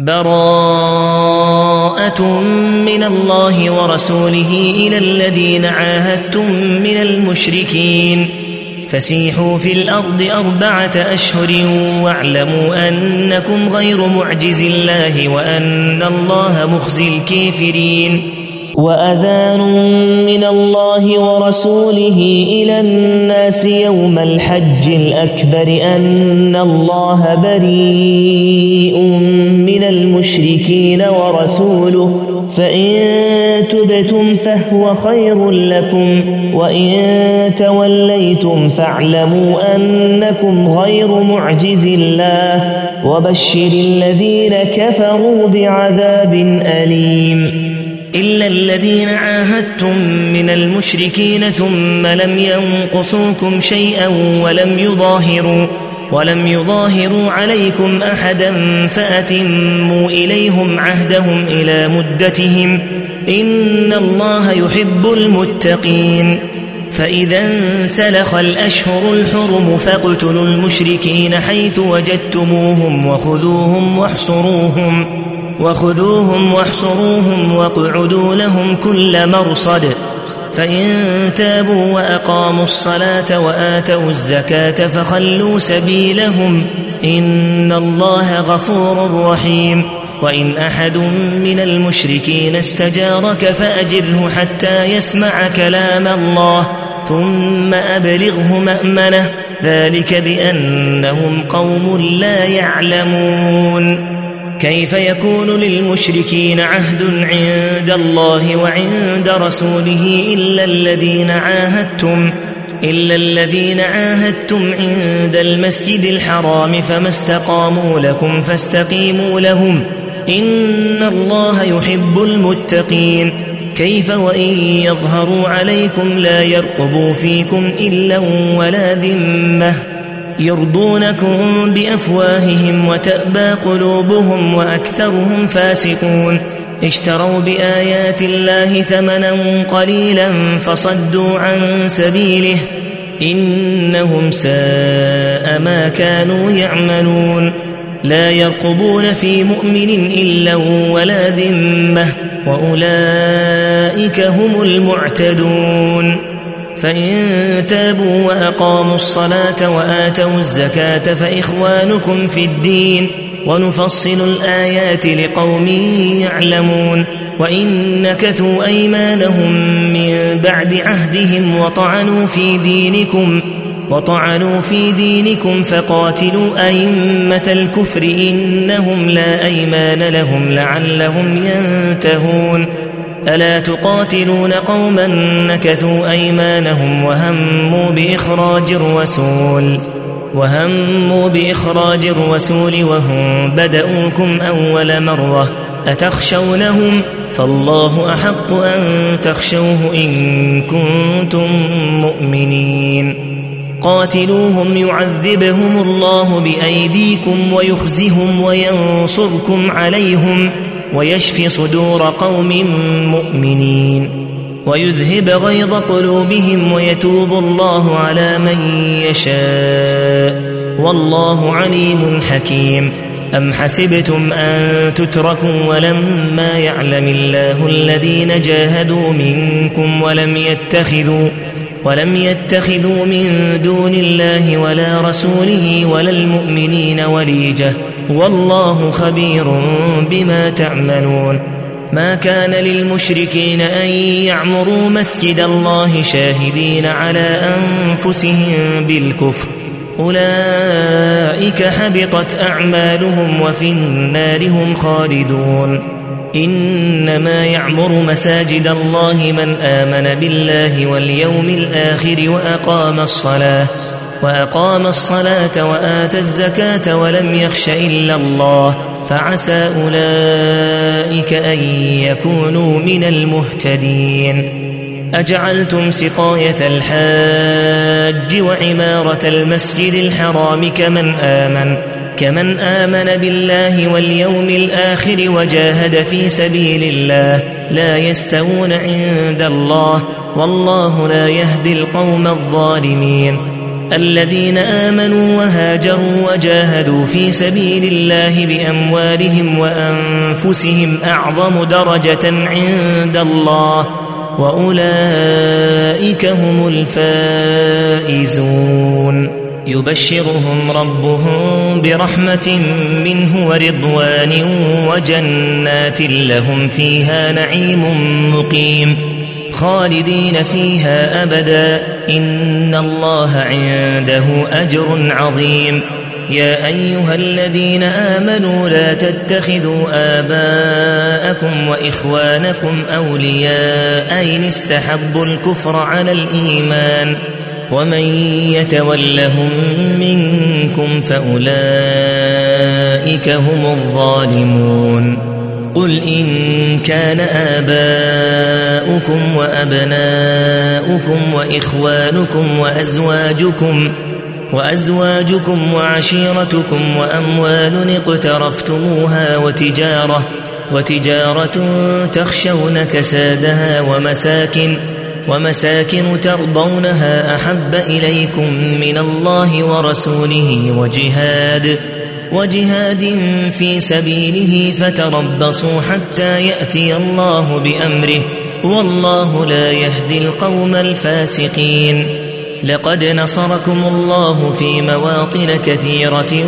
براءة من الله ورسوله إلى الذين عاهدتم من المشركين فسيحوا في الأرض 4 أشهر واعلموا أنكم غير معجز الله وأن الله مخزي الكافرين. وأذان من الله ورسوله إلى الناس يوم الحج الأكبر أن الله بريء من المشركين ورسوله فإن تبتم فهو خير لكم وإن توليتم فاعلموا أنكم غير معجز الله وبشر الذين كفروا بعذاب أليم. إلا الذين عاهدتم من المشركين ثم لم ينقصوكم شيئا ولم يظاهروا عليكم أحدا فأتموا إليهم عهدهم إلى مدتهم إن الله يحب المتقين. فإذا انسلخ الأشهر الحرم فاقتلوا المشركين حيث وجدتموهم وخذوهم واحصروهم واقعدوا لهم كل مرصد فإن تابوا وأقاموا الصلاة وآتوا الزكاة فخلوا سبيلهم إن الله غفور رحيم. وإن أحد من المشركين استجارك فأجره حتى يسمع كلام الله ثم أبلغه مأمنه ذلك بأنهم قوم لا يعلمون. كيف يكون للمشركين عهد عند الله وعند رسوله إلا الذين عاهدتم عند المسجد الحرام فما استقاموا لكم فاستقيموا لهم إن الله يحب المتقين. كيف وإن يظهروا عليكم لا يرقبوا فيكم إلا ولا ذمة يرضونكم بأفواههم وتأبى قلوبهم وأكثرهم فاسقون. اشتروا بآيات الله ثمنا قليلا فصدوا عن سبيله إنهم ساء ما كانوا يعملون. لا يرقبون في مؤمن إلا ولا ذمة وأولئك هم المعتدون. فإن تابوا وأقاموا الصلاة وآتوا الزكاة فإخوانكم في الدين ونفصل الآيات لقوم يعلمون. وإن نكثوا أيمانهم من بعد عهدهم وطعنوا في دينكم فقاتلوا أئمة الكفر إنهم لا أيمان لهم لعلهم ينتهون. ألا تقاتلون قوما نكثوا أيمانهم وهموا بإخراج الرسول وهم بدأوكم أول مرة أتخشونهم فالله أحق أن تخشوه إن كنتم مؤمنين. قاتلوهم يعذبهم الله بأيديكم ويخزهم وينصركم عليهم ويشفي صدور قوم مؤمنين ويذهب غيظ قلوبهم ويتوب الله على من يشاء والله عليم حكيم. أم حسبتم أن تتركوا ولما يعلم الله الذين جاهدوا منكم ولم يتخذوا من دون الله ولا رسوله ولا المؤمنين وليجة والله خبير بما تعملون. ما كان للمشركين أن يعمروا مسجد الله شاهدين على أنفسهم بالكفر أولئك حبطت أعمالهم وفي النار هم خالدون. إنما يعمر مساجد الله من آمن بالله واليوم الآخر وأقام الصلاة وآتى الزكاة ولم يخش إلا الله فعسى أولئك أن يكونوا من المهتدين. أجعلتم سقاية الحاج وعمارة المسجد الحرام كمن آمن بالله واليوم الآخر وجاهد في سبيل الله لا يستوون عند الله والله لا يهدي القوم الظالمين. الذين آمنوا وهاجروا وجاهدوا في سبيل الله بأموالهم وأنفسهم أعظم درجة عند الله وأولئك هم الفائزون يبشرهم ربهم برحمة منه ورضوان وجنات لهم فيها نعيم مقيم خالدين فيها أبدا إن الله عنده أجر عظيم يا أيها الذين آمنوا لا تتخذوا آباءكم وإخوانكم أولياء إن استحبوا الكفر على الإيمان ومن يتولهم منكم فأولئك هم الظالمون قل إن كان آباؤكم وأبناؤكم وإخوانكم وأزواجكم وعشيرتكم وأموال اقترفتموها وتجارة تخشون كسادها ومساكن ترضونها أحب إليكم من الله ورسوله وجهاد في سبيله فتربصوا حتى يأتي الله بأمره والله لا يهدي القوم الفاسقين لقد نصركم الله في مواطن كثيرة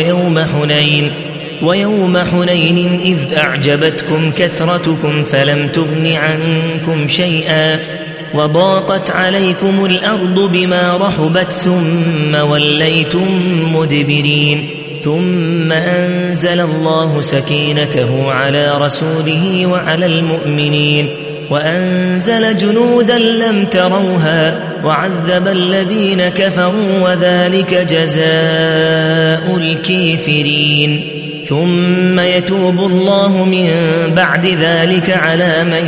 ويوم حنين إذ أعجبتكم كثرتكم فلم تغن عنكم شيئا وضاقت عليكم الأرض بما رحبت ثم وليتم مدبرين ثم أنزل الله سكينته على رسوله وعلى المؤمنين وأنزل جنودا لم تروها وعذب الذين كفروا وذلك جزاء الكافرين ثم يتوب الله من بعد ذلك على من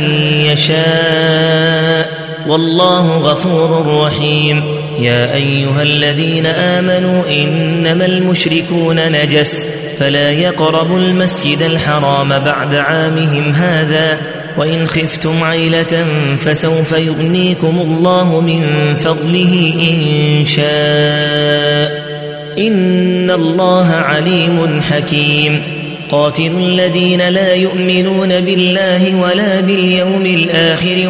يشاء والله غفور رحيم يا أيها الذين آمنوا إنما المشركون نجس فلا يقربوا المسجد الحرام بعد عامهم هذا وإن خفتم عيلة فسوف يغنيكم الله من فضله إن شاء إن الله عليم حكيم قاتلوا الذين لا يؤمنون بالله ولا باليوم الآخر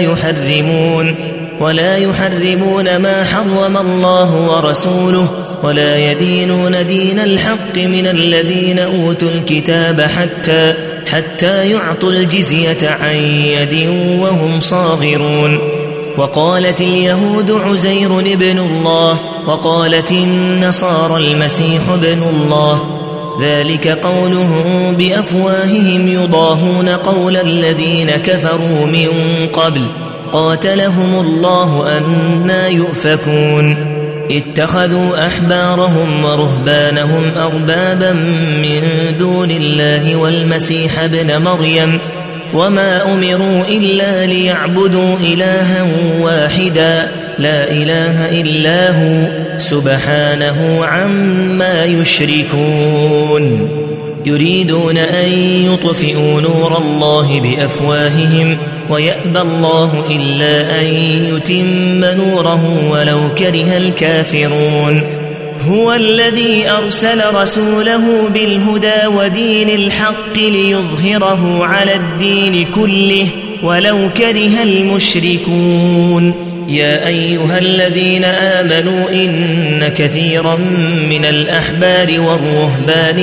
ولا يحرمون ما حرم الله ورسوله ولا يدينون دين الحق من الذين أوتوا الكتاب حتى يعطوا الجزية عن يد وهم صاغرون وقالت اليهود عزير ابن الله وقالت النصارى المسيح ابن الله ذلك قولهم بأفواههم يضاهون قول الذين كفروا من قبل قاتلهم الله أنى يؤفكون اتخذوا أحبارهم ورهبانهم أربابا من دون الله والمسيح ابن مريم وما أمروا إلا ليعبدوا إلها واحدا لا إله إلا هو سبحانه عما يشركون يريدون أن يطفئوا نور الله بأفواههم ويأبى الله إلا أن يتم نوره ولو كره الكافرون هو الذي أرسل رسوله بالهدى ودين الحق ليظهره على الدين كله ولو كره المشركون يا أيها الذين آمنوا إن كثيرا من الأحبار والرهبان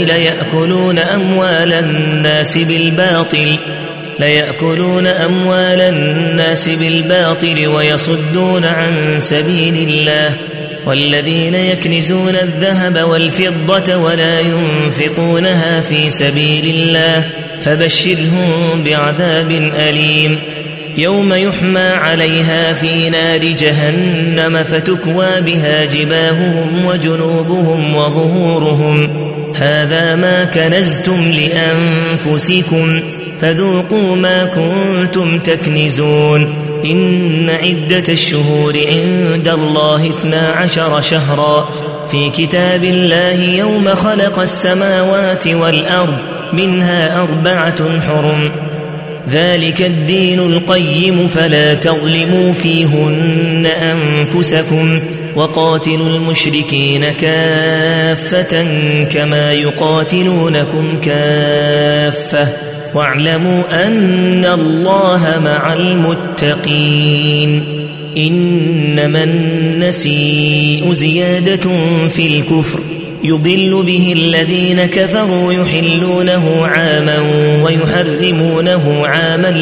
ليأكلون أموال الناس بالباطل ويصدون عن سبيل الله والذين يكنزون الذهب والفضة ولا ينفقونها في سبيل الله فبشرهم بعذاب أليم يوم يحمى عليها في نار جهنم فتكوى بها جباههم وجنوبهم وظهورهم هذا ما كنزتم لأنفسكم فذوقوا ما كنتم تكنزون إن عدة الشهور عند الله 12 شهرا في كتاب الله يوم خلق السماوات والأرض منها 4 حرم ذلك الدين القيم فلا تظلموا فيهن أنفسكم وقاتلوا المشركين كافة كما يقاتلونكم كافة واعلموا أن الله مع المتقين إنما النسيء زيادة في الكفر يضل به الذين كفروا يحلونه عاما ويحرمونه عاما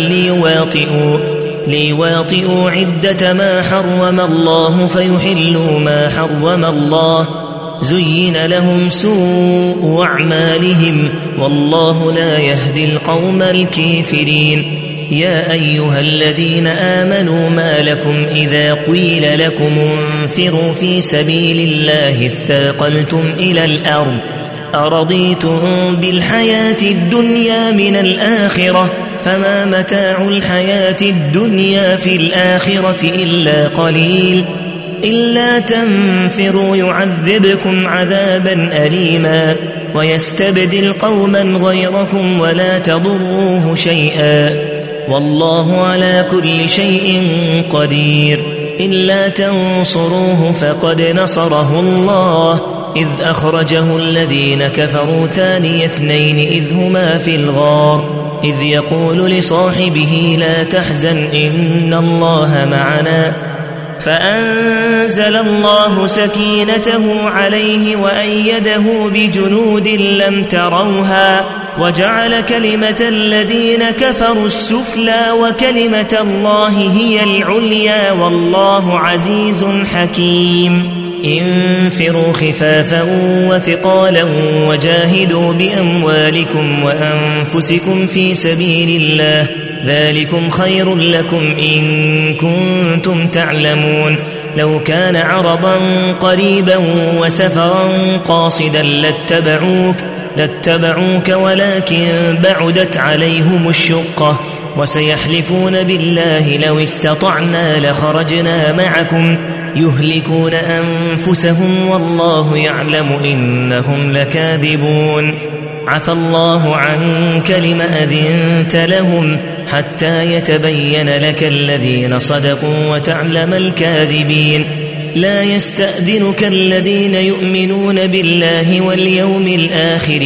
ليواطئوا عدة ما حرم الله فيحلوا ما حرم الله زين لهم سوء أعمالهم والله لا يهدي القوم الكافرين يا أيها الذين آمنوا ما لكم إذا قيل لكم انفروا في سبيل الله اثاقلتم إلى الأرض أرضيتم بالحياة الدنيا من الآخرة فما متاع الحياة الدنيا في الآخرة إلا قليل إلا تنفروا يعذبكم عذابا أليما ويستبدل قوما غيركم ولا تضروه شيئا والله على كل شيء قدير إلا تنصروه فقد نصره الله إذ أخرجه الذين كفروا ثاني اثنين إذ هما في الغار إذ يقول لصاحبه لا تحزن إن الله معنا فأنزل الله سكينته عليه وأيده بجنود لم تروها وجعل كلمة الذين كفروا السفلى وكلمة الله هي العليا والله عزيز حكيم انفروا خفافا وثقالا وجاهدوا بأموالكم وأنفسكم في سبيل الله ذلكم خير لكم إن كنتم تعلمون لو كان عرضا قريبا وسفرا قاصدا لاتبعوك ولكن بعدت عليهم الشقة وسيحلفون بالله لو استطعنا لخرجنا معكم يهلكون أنفسهم والله يعلم إنهم لكاذبون عفى الله عنك لم أذنت لهم حتى يتبين لك الذين صدقوا وتعلم الكاذبين لا يستأذنك الذين يؤمنون بالله واليوم الآخر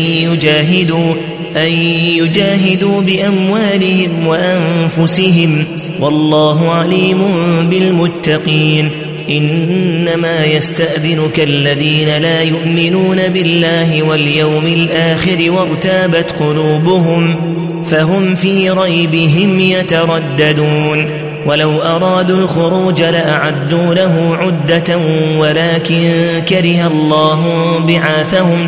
أن يجاهدوا بأموالهم وأنفسهم والله عليم بالمتقين إنما يستأذنك الذين لا يؤمنون بالله واليوم الآخر وارتابت قلوبهم فهم في ريبهم يترددون ولو أرادوا الخروج لأعدوا له عدة ولكن كره الله بعاثهم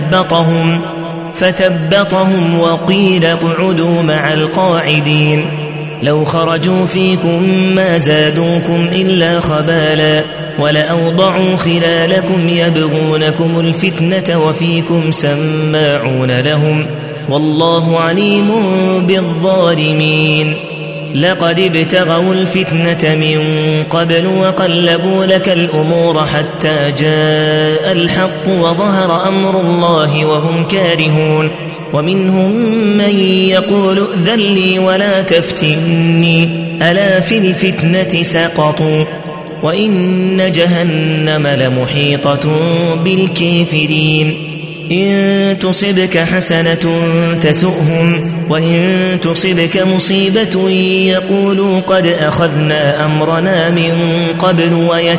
فثبطهم وقيل اقعدوا مع القاعدين لو خرجوا فيكم ما زادوكم إلا خبالا ولأوضعوا خلالكم يبغونكم الفتنة وفيكم سماعون لهم والله عليم بالظالمين لقد ابتغوا الفتنة من قبل وقلبوا لك الأمور حتى جاء الحق وظهر أمر الله وهم كارهون ومنهم من يقول ائذن لي ولا تفتني ألا في الفتنة سقطوا وإن جهنم لمحيطة بالكافرين إن تصبك حسنة تسؤهم وإن تصبك مصيبة يقولوا قد أخذنا أمرنا من قبل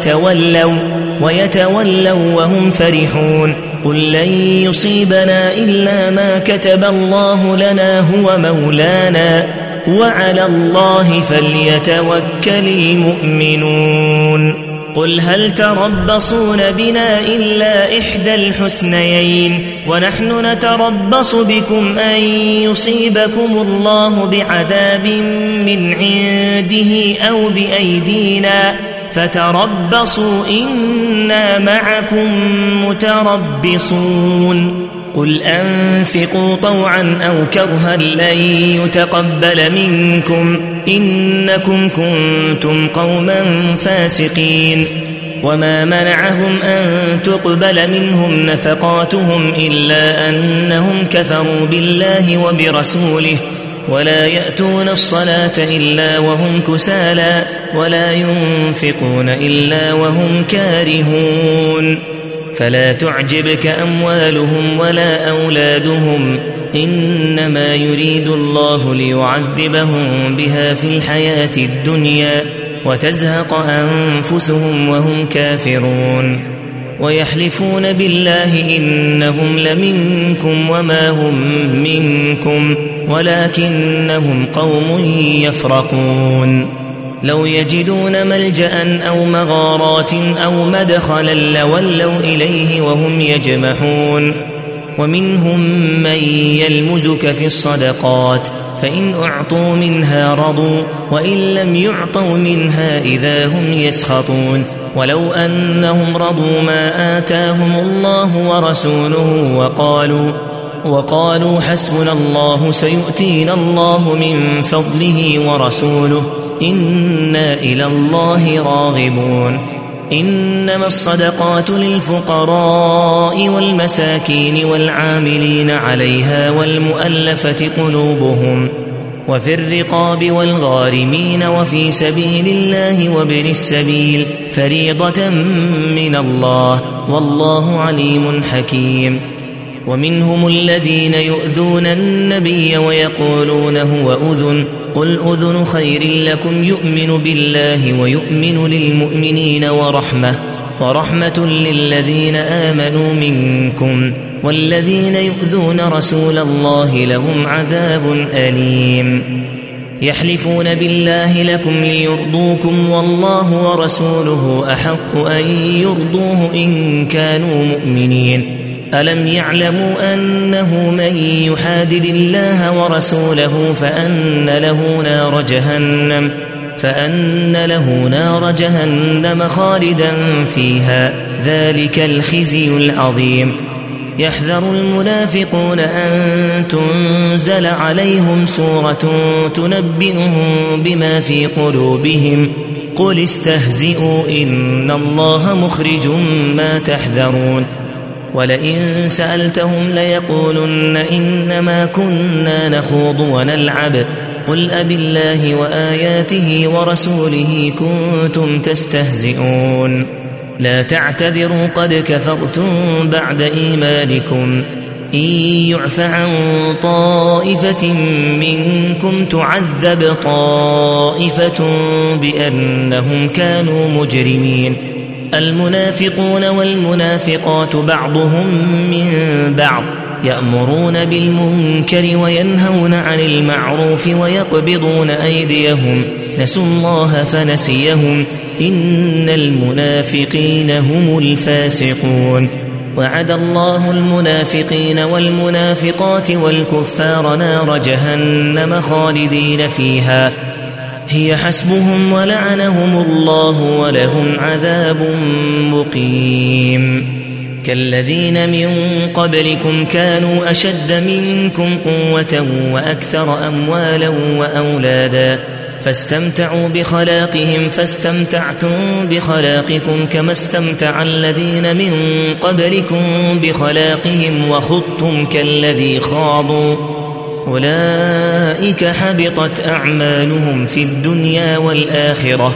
ويتولوا وهم فرحون قل لن يصيبنا إلا ما كتب الله لنا هو مولانا وعلى الله فليتوكل المؤمنون قل هل تربصون بنا إلا إحدى الحسنيين ونحن نتربص بكم أن يصيبكم الله بعذاب من عنده أو بأيدينا فتربصوا إنا معكم متربصون قل أنفقوا طوعا أو كرها لن يتقبل منكم إنكم كنتم قوما فاسقين وما منعهم أن تقبل منهم نفقاتهم إلا أنهم كفروا بالله ولا يأتون الصلاة إلا وهم كسالى ولا ينفقون إلا وهم كارهون فلا تعجبك أموالهم ولا أولادهم إنما يريد الله ليعذبهم بها في الحياة الدنيا وتزهق أنفسهم وهم كافرون ويحلفون بالله إنهم لمنكم وما هم منكم ولكنهم قوم يفرقون لو يجدون ملجأ أو مغارات أو مدخلا لولوا إليه وهم يجمحون ومنهم من يلمزك في الصدقات فإن أعطوا منها رضوا وإن لم يعطوا منها إذا هم يسخطون ولو أنهم رضوا ما آتاهم الله ورسوله وقالوا حسبنا الله سيؤتينا الله من فضله ورسوله إنا إلى الله راغبون إنما الصدقات للفقراء والمساكين والعاملين عليها والمؤلفة قلوبهم وفي الرقاب والغارمين وفي سبيل الله وابن السبيل فريضة من الله والله عليم حكيم ومنهم الذين يؤذون النبي ويقولون هو أذن قل أذن خير لكم يؤمن بالله ويؤمن للمؤمنين ورحمة للذين آمنوا منكم والذين يؤذون رسول الله لهم عذاب أليم يحلفون بالله لكم ليرضوكم والله ورسوله أحق أن يرضوه إن كانوا مؤمنين ألم يعلموا أنه من يحادد الله ورسوله فأن له نار جهنم خالدا فيها ذلك الخزي العظيم يحذر المنافقون أن تنزل عليهم سورة تنبئهم بما في قلوبهم قل استهزئوا إن الله مخرج ما تحذرون ولئن سألتهم ليقولن إنما كنا نخوض ونلعب قل أبالله وآياته ورسوله كنتم تستهزئون لا تعتذروا قد كفرتم بعد إيمانكم إن يعف عن طائفة منكم تعذب طائفة بأنهم كانوا مجرمين المنافقون والمنافقات بعضهم من بعض يأمرون بالمنكر وينهون عن المعروف ويقبضون أيديهم نسوا الله فنسيهم إن المنافقين هم الفاسقون وعد الله المنافقين والمنافقات والكفار نار جهنم خالدين فيها هي حسبهم ولعنهم الله ولهم عذاب مقيم كالذين من قبلكم كانوا أشد منكم قوة وأكثر أموالا وأولادا فاستمتعوا بخلاقهم فاستمتعتم بخلاقكم كما استمتع الذين من قبلكم بخلاقهم وخضتم كالذي خاضوا أولئك حبطت أعمالهم في الدنيا والآخرة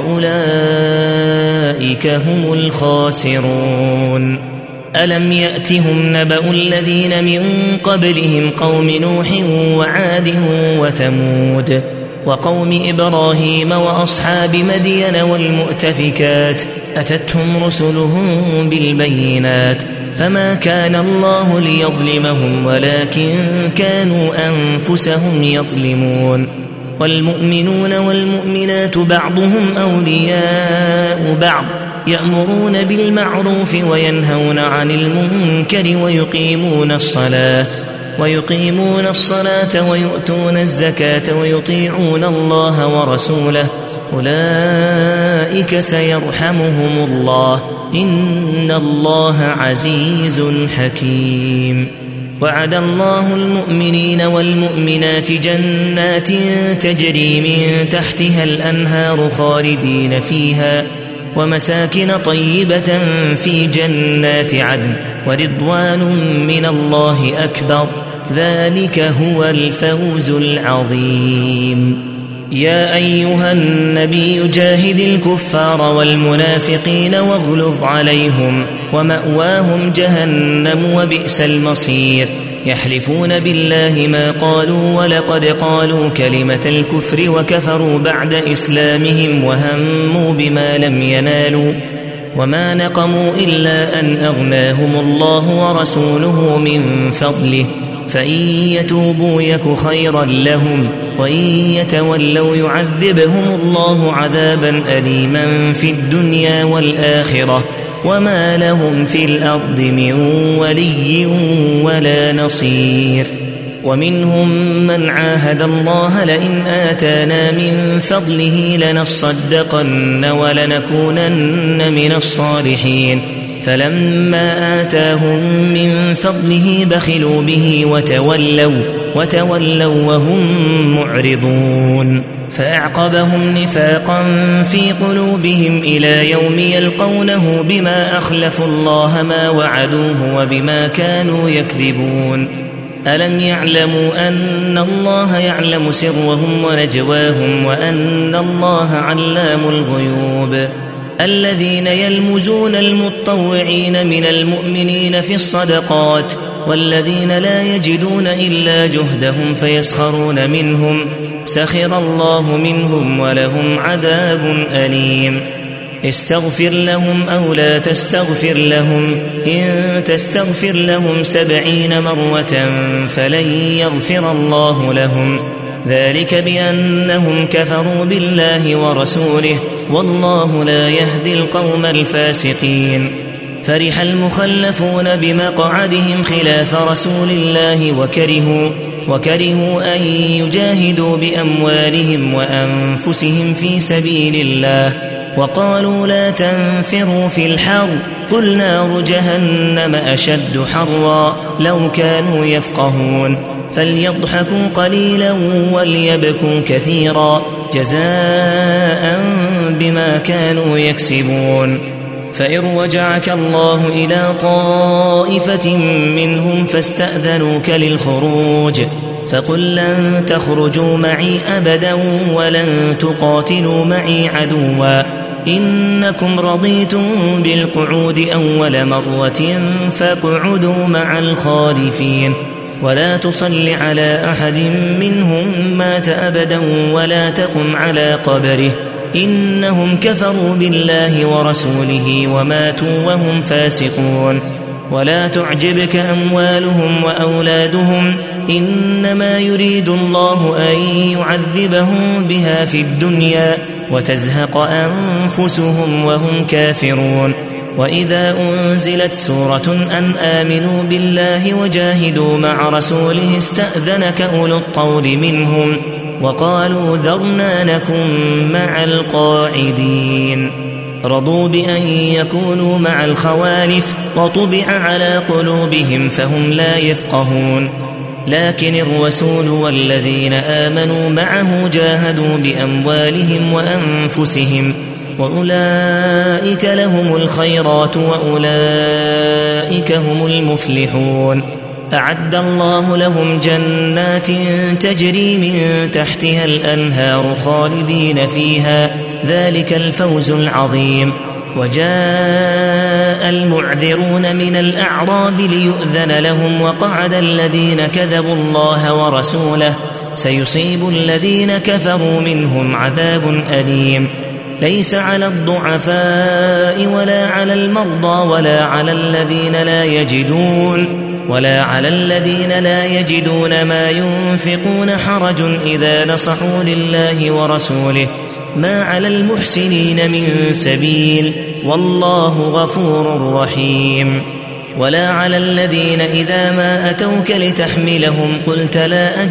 وأولئك هم الخاسرون ألم يأتهم نبأ الذين من قبلهم قوم نوح وعاد وثمود وقوم إبراهيم وأصحاب مدين والمؤتفكات أتتهم رسلهم بالبينات فما كان الله ليظلمهم ولكن كانوا أنفسهم يظلمون والمؤمنون والمؤمنات بعضهم أولياء بعض يأمرون بالمعروف وينهون عن المنكر ويقيمون الصلاة ويؤتون الزكاة ويطيعون الله ورسوله أولئك سيرحمهم الله إن الله عزيز حكيم وعد الله المؤمنين والمؤمنات جنات تجري من تحتها الأنهار خالدين فيها ومساكن طيبة في جنات عدن ورضوان من الله أكبر ذلك هو الفوز العظيم. يا أيها النبي جاهد الكفار والمنافقين واغلظ عليهم ومأواهم جهنم وبئس المصير. يحلفون بالله ما قالوا ولقد قالوا كلمة الكفر وكفروا بعد إسلامهم وهموا بما لم ينالوا وما نقموا إلا أن أغناهم الله ورسوله من فضله فإن يتوبوا يك خيرا لهم وإن يتولوا يعذبهم الله عذابا أليما في الدنيا والآخرة وما لهم في الأرض من ولي ولا نصير. ومنهم من عاهد الله لئن آتانا من فضله لنصدقن ولنكونن من الصالحين فلما آتاهم من فضله بخلوا به وتولوا وهم معرضون فأعقبهم نفاقا في قلوبهم إلى يوم يلقونه بما أخلفوا الله ما وعدوه وبما كانوا يكذبون. ألم يعلموا أن الله يعلم سرهم ونجواهم وأن الله علام الغيوب. الذين يلمزون المتطوعين من المؤمنين في الصدقات والذين لا يجدون إلا جهدهم فيسخرون منهم سخر الله منهم ولهم عذاب أليم. استغفر لهم أو لا تستغفر لهم إن تستغفر لهم 70 مرة فلن يغفر الله لهم ذلك بأنهم كفروا بالله ورسوله والله لا يهدي القوم الفاسقين. فرح المخلفون بمقعدهم خلاف رسول الله وكرهوا أن يجاهدوا بأموالهم وأنفسهم في سبيل الله وقالوا لا تنفروا في الحر قل نار جهنم أشد حرا لو كانوا يفقهون فليضحكوا قليلا وليبكوا كثيرا جزاء بما كانوا يكسبون. فإن رجعك الله إلى طائفة منهم فاستأذنوك للخروج فقل لن تخرجوا معي أبدا ولن تقاتلوا معي عدوا إنكم رضيتم بالقعود أول مرة فاقعدوا مع الخالفين ولا تصل على أحد منهم مات أبدا ولا تقم على قبره إنهم كفروا بالله ورسوله وماتوا وهم فاسقون. ولا تعجبك أموالهم وأولادهم إنما يريد الله أن يعذبهم بها في الدنيا وتزهق أنفسهم وهم كافرون. وإذا أنزلت سورة أن آمنوا بالله وجاهدوا مع رسوله استأذنك أولو الطول منهم وقالوا ذرنا نكن مع القاعدين. رضوا بأن يكونوا مع الخوالف وطبع على قلوبهم فهم لا يفقهون. لكن الرسول والذين آمنوا معه جاهدوا بأموالهم وأنفسهم وأولئك لهم الخيرات وأولئك هم المفلحون. أعد الله لهم جنات تجري من تحتها الأنهار خالدين فيها ذلك الفوز العظيم. وجاء المعذرون من الأعراب ليؤذن لهم وقعد الذين كذبوا الله ورسوله سيصيب الذين كفروا منهم عذاب أليم. ليس على الضعفاء ولا على المرضى ولا على الذين لا يجدون ما ينفقون حرج إذا نصحوا لله ورسوله ما على المحسنين من سبيل والله غفور رحيم. ولا على الذين إذا ما أتوك لتحملهم قلت لا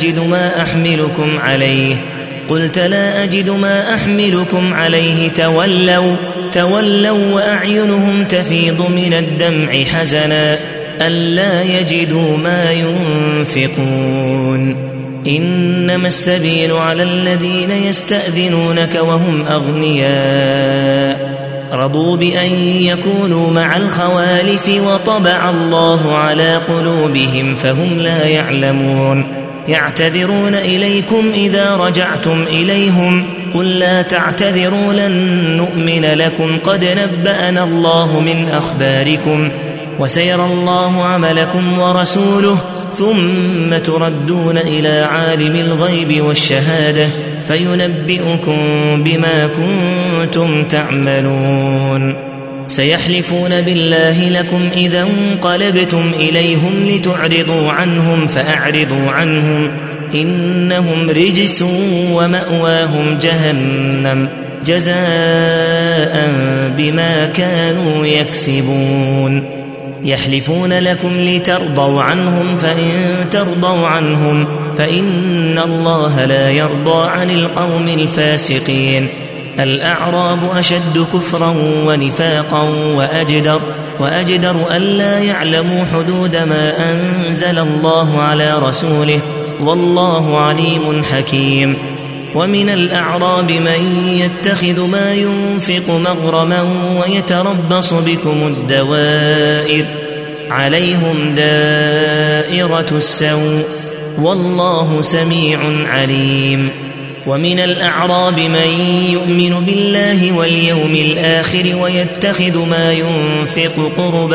أجد ما أحملكم عليه تولوا وأعينهم تفيض من الدمع حزنا ألا يجدوا ما ينفقون. إنما السبيل على الذين يستأذنونك وهم أغنياء رضوا بأن يكونوا مع الخوالف وطبع الله على قلوبهم فهم لا يعلمون يعتذرون إليكم إذا رجعتم إليهم قل لا تعتذروا لن نؤمن لكم قد نبأنا الله من أخباركم وسيرى الله عملكم ورسوله ثم تردون إلى عالم الغيب والشهادة فينبئكم بما كنتم تعملون سيحلفون بالله لكم إذا انقلبتم إليهم لتعرضوا عنهم فأعرضوا عنهم إنهم رجس ومأواهم جهنم جزاء بما كانوا يكسبون يحلفون لكم لترضوا عنهم فإن ترضوا عنهم فإن الله لا يرضى عن القوم الفاسقين الأعراب أشد كفرا ونفاقا وأجدر ألا يعلموا حدود ما أنزل الله على رسوله والله عليم حكيم ومن الأعراب من يتخذ ما ينفق مغرما ويتربص بكم الدوائر عليهم دائرة السوء والله سميع عليم ومن الأعراب من يؤمن بالله واليوم الآخر ويتخذ ما ينفق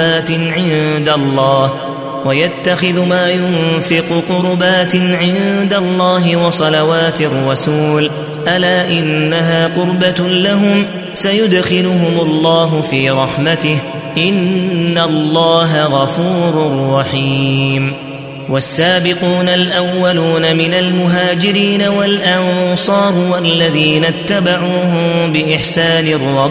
قربات عند الله وصلوات الرسول ألا إنها قربة لهم سيدخلهم الله في رحمته إن الله غفور رحيم والسابقون الأولون من المهاجرين والأنصار والذين اتبعوهم بإحسان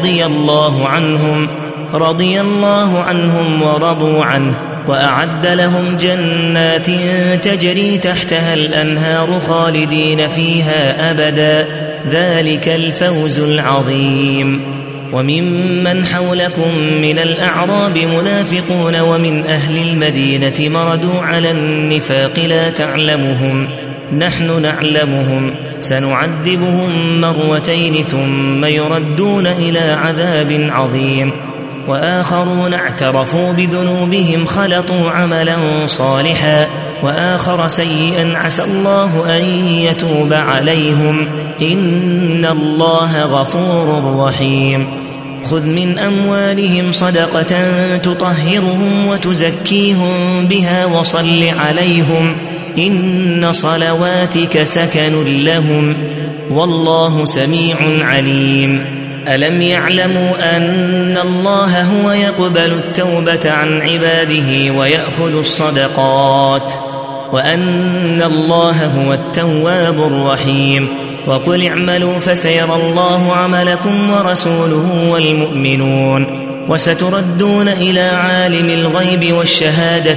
رضي الله عنهم ورضوا عنه وأعد لهم جنات تجري تحتها الأنهار خالدين فيها أبدا ذلك الفوز العظيم وممن حولكم من الأعراب منافقون ومن أهل المدينة مردوا على النفاق لا تعلمهم نحن نعلمهم سنعذبهم مرتين ثم يردون إلى عذاب عظيم وآخرون اعترفوا بذنوبهم خلطوا عملا صالحا وآخر سيئا عسى الله أن يتوب عليهم إن الله غفور رحيم خذ من أموالهم صدقة تطهرهم وتزكيهم بها وصل عليهم إن صلواتك سكن لهم والله سميع عليم ألم يعلموا أن الله هو يقبل التوبة عن عباده ويأخذ الصدقات وأن الله هو التواب الرحيم وقل اعملوا فسيرى الله عملكم ورسوله والمؤمنون وستردون إلى عالم الغيب والشهادة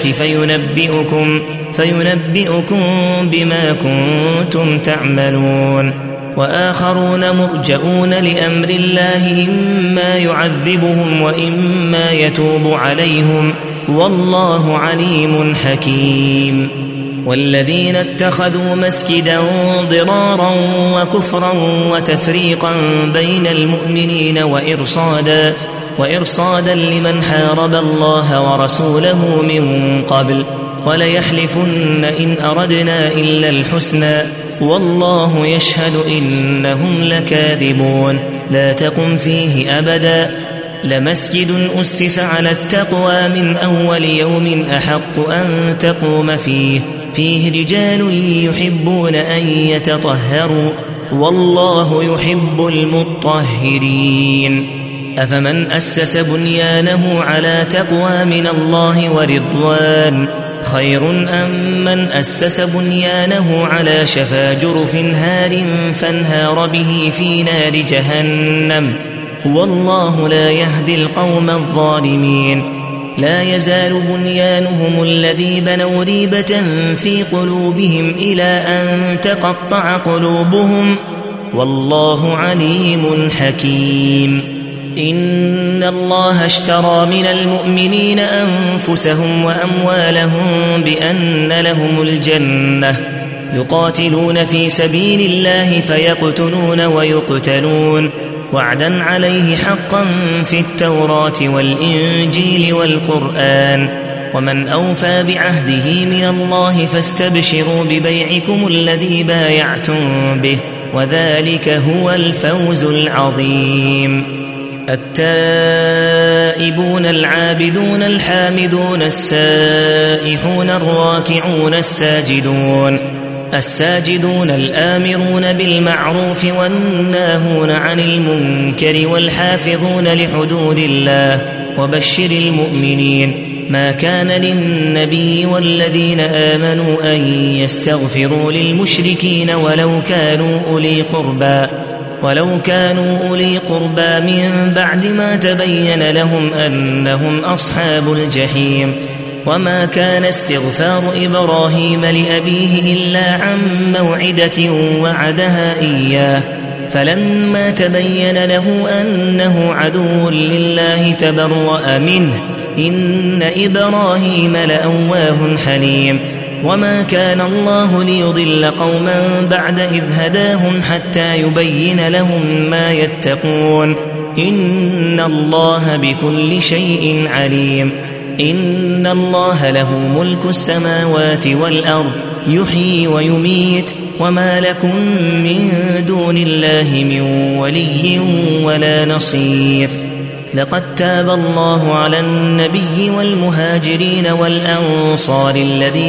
فينبئكم بما كنتم تعملون وآخرون مرجئون لأمر الله إما يعذبهم وإما يتوب عليهم والله عليم حكيم والذين اتخذوا مسجدا ضرارا وكفرا وتفريقا بين المؤمنين وإرصادا لمن حارب الله ورسوله من قبل وليحلفن إن أردنا إلا الحسنى والله يشهد إنهم لكاذبون لا تقم فيه أبدا لمسجد أسس على التقوى من أول يوم أحق أن تقوم فيه رجال يحبون أن يتطهروا والله يحب المطهرين أفمن أسس بنيانه على تقوى من الله ورضوان خير أم من أسس بنيانه على شفا جرف هار فانهار به في نار جهنم والله لا يهدي القوم الظالمين لا يزال بنيانهم الذي بنوا ريبة في قلوبهم إلى أن تقطع قلوبهم والله عليم حكيم إن الله اشترى من المؤمنين أنفسهم وأموالهم بأن لهم الجنة يقاتلون في سبيل الله فيقتلون ويقتلون وعدا عليه حقا في التوراة والإنجيل والقرآن ومن أوفى بعهده من الله فاستبشروا ببيعكم الذي بايعتم به وذلك هو الفوز العظيم. التائبون العابدون الحامدون السائحون الراكعون الساجدون الآمرون بالمعروف والناهون عن المنكر والحافظون لحدود الله وبشر المؤمنين. ما كان للنبي والذين آمنوا أن يستغفروا للمشركين ولو كانوا أولي قربى من بعد ما تبين لهم أنهم أصحاب الجحيم. وما كان استغفار إبراهيم لأبيه إلا عن موعدة وعدها إياه فلما تبين له أنه عدو لله تبرأ منه إن إبراهيم لأواه حليم. وما كان الله ليضل قوما بعد إذ هداهم حتى يبين لهم ما يتقون إن الله بكل شيء عليم. إن الله له ملك السماوات والأرض يحيي ويميت وما لكم من دون الله من ولي ولا نصير. لقد تاب الله على النبي والمهاجرين والأنصار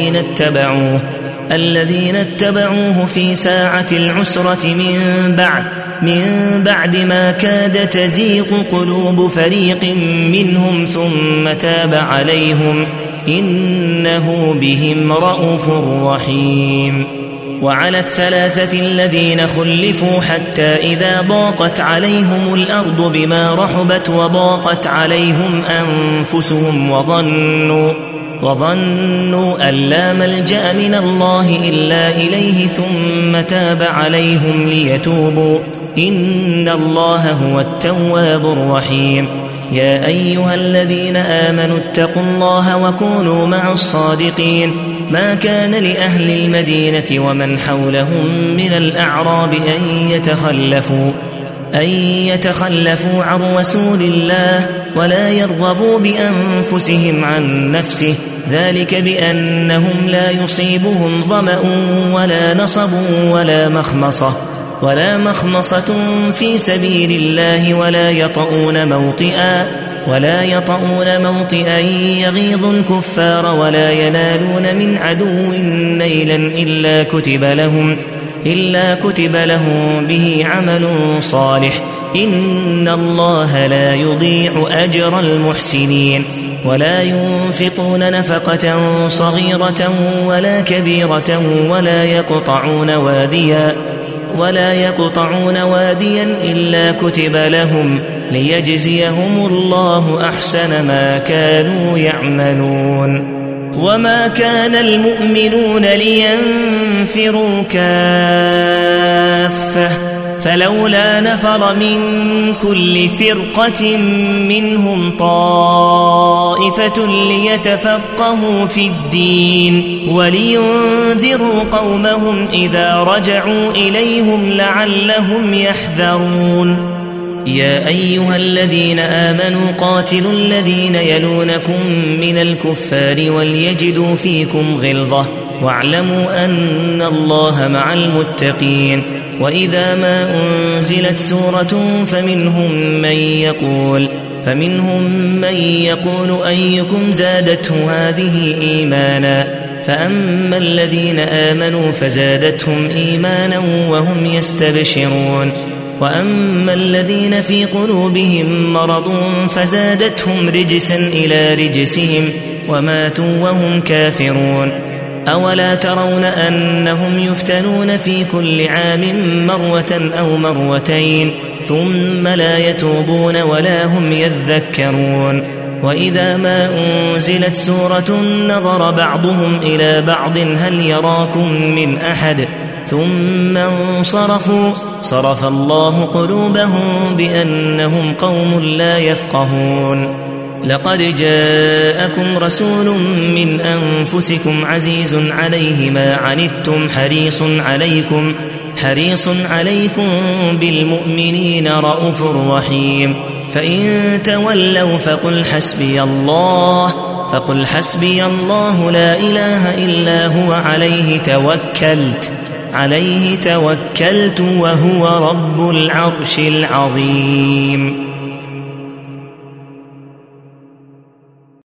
الذين اتبعوه في ساعة العسرة من بعد ما كاد تزيغ قلوب فريق منهم ثم تاب عليهم إنه بهم رءوف رحيم. وعلى الثلاثة الذين خلفوا حتى إذا ضاقت عليهم الأرض بما رحبت وضاقت عليهم أنفسهم وظنوا أن لا ملجأ من الله إلا إليه ثم تاب عليهم ليتوبوا إن الله هو التواب الرحيم. يا أيها الذين آمنوا اتقوا الله وكونوا مع الصادقين. ما كان لأهل المدينة ومن حولهم من الأعراب أن يتخلفوا عن رسول الله ولا يرغبوا بأنفسهم عن نفسه ذلك بأنهم لا يصيبهم ظمأ ولا نصب ولا مخمصة في سبيل الله ولا يطؤون موطئا يغيظ الكفار ولا ينالون من عدو نيلا إلا كتب لهم به عمل صالح إن الله لا يضيع أجر المحسنين. ولا ينفقون نفقة صغيرة ولا كبيرة ولا يقطعون واديا إلا كتب لهم ليجزيهم الله أحسن ما كانوا يعملون. وما كان المؤمنون لينفروا كافة فلولا نفر من كل فرقة منهم طائفة ليتفقهوا في الدين ولينذروا قومهم إذا رجعوا إليهم لعلهم يحذرون. يا أيها الذين آمنوا قاتلوا الذين يلونكم من الكفار وليجدوا فيكم غلظة واعلموا أن الله مع المتقين. وإذا ما أنزلت سورة فمنهم من يقول أيكم زادته هذه إيمانا فأما الذين آمنوا فزادتهم إيمانا وهم يستبشرون وأما الذين في قلوبهم مرض فزادتهم رجسا إلى رجسهم وماتوا وهم كافرون. أولا ترون أنهم يفتنون في كل عام مرة أو مرتين ثم لا يتوبون ولا هم يذكرون. وإذا ما أنزلت سورة نظر بعضهم إلى بعض هل يراكم من أحد ثم انصرفوا صرف الله قلوبهم بأنهم قوم لا يفقهون. لقد جاءكم رسول من أنفسكم عزيز عليه ما عنتم حريص عليكم بالمؤمنين رءوف رحيم. فإن تولوا فقل حسبي الله لا إله إلا هو عليه توكلت وهو رب العرش العظيم.